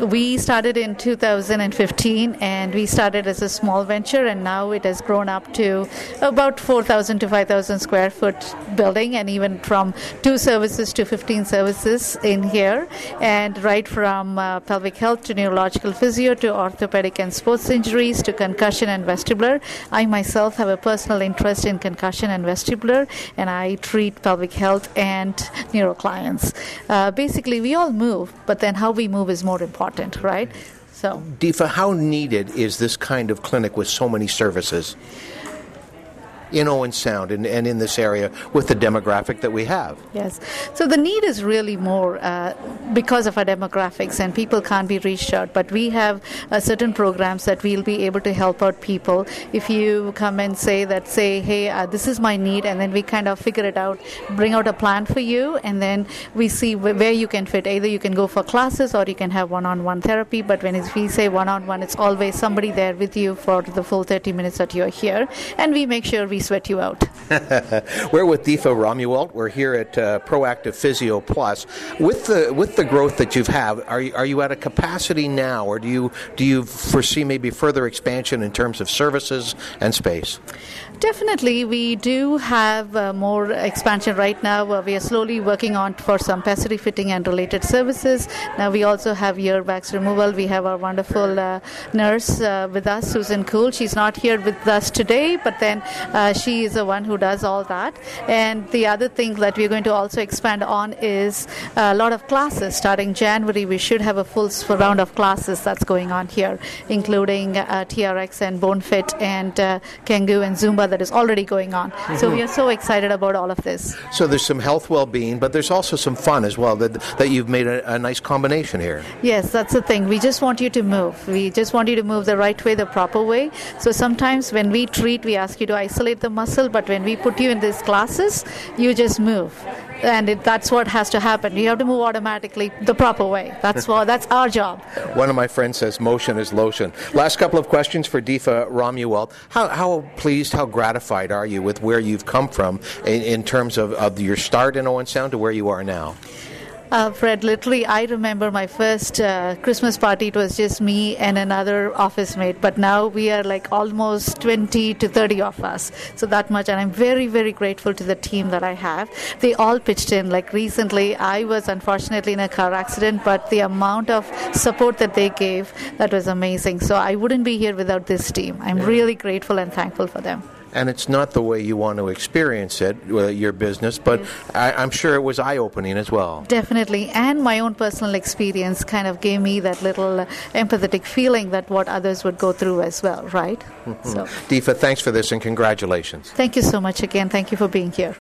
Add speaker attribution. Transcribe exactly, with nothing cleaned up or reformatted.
Speaker 1: We started in two thousand fifteen, and we started as a small venture, and now it has grown up to about four thousand to five thousand square foot building, and even from two services to fifteen services in here, and right from uh, pelvic health to neurological physio to orthopedic and sports injuries to concussion and vestibular. I myself have a personal interest in concussion and vestibular, and I treat pelvic health and neuro clients. Uh, basically, we all move, but then how we move is more important, right? So,
Speaker 2: Deepa, how needed is this kind of clinic with so many services in Owen Sound and, and in this area with the demographic that we have?
Speaker 1: Yes. So the need is really more uh, because of our demographics, and people can't be reached out. But we have uh, certain programs that we'll be able to help out people. If you come and say that, say, hey, uh, this is my need, and then we kind of figure it out, bring out a plan for you, and then we see wh- where you can fit. Either you can go for classes or you can have one-on-one therapy. But when it's, we say one-on-one, it's always somebody there with you for the full thirty minutes that you're here, and we make sure we sweat you out.
Speaker 2: We're with Deepa Romuald. We're here at uh, Proactive Physio Plus. With the with the growth that you've had, are you, are you at a capacity now, or do you do you foresee maybe further expansion in terms of services and space?
Speaker 1: Definitely, we do have uh, more expansion right now. Uh, we are slowly working on for some pessary fitting and related services. Now we also have ear wax removal. We have our wonderful uh, nurse uh, with us, Susan Cool. She's not here with us today, but then uh, she is the one who does all that. And the other thing that we're going to also expand on is a lot of classes. Starting January, we should have a full round of classes that's going on here, including uh, T R X and Bone Fit and uh, Kangoo and Zumba that is already going on. Mm-hmm. So we are so excited about all of this.
Speaker 2: So there's some health well-being, but there's also some fun as well, that that you've made a, a nice combination here.
Speaker 1: Yes, that's the thing. We just want you to move. We just want you to move the right way, the proper way. So sometimes when we treat, we ask you to isolate the muscle, but when we put you in these classes, you just move. And it, that's what has to happen. You have to move automatically the proper way. That's what, that's our job.
Speaker 2: One of my friends says motion is lotion. Last couple of questions for Deepa Romuald. How, how pleased, how gratified are you with where you've come from in, in terms of, of your start in Owen Sound to where you are now?
Speaker 1: Uh, Fred, literally, I remember my first uh, Christmas party. It was just me and another office mate. But now we are like almost twenty to thirty of us. So that much. And I'm very, very grateful to the team that I have. They all pitched in. Like recently, I was unfortunately in a car accident, but the amount of support that they gave, that was amazing. So I wouldn't be here without this team. I'm really grateful and thankful for them.
Speaker 2: And it's not the way you want to experience it, uh, your business, but yes. I, I'm sure it was eye-opening as well.
Speaker 1: Definitely. And my own personal experience kind of gave me that little uh, empathetic feeling that what others would go through as well, right?
Speaker 2: Mm-hmm. So, Deepa, thanks for this and congratulations.
Speaker 1: Thank you so much again. Thank you for being here.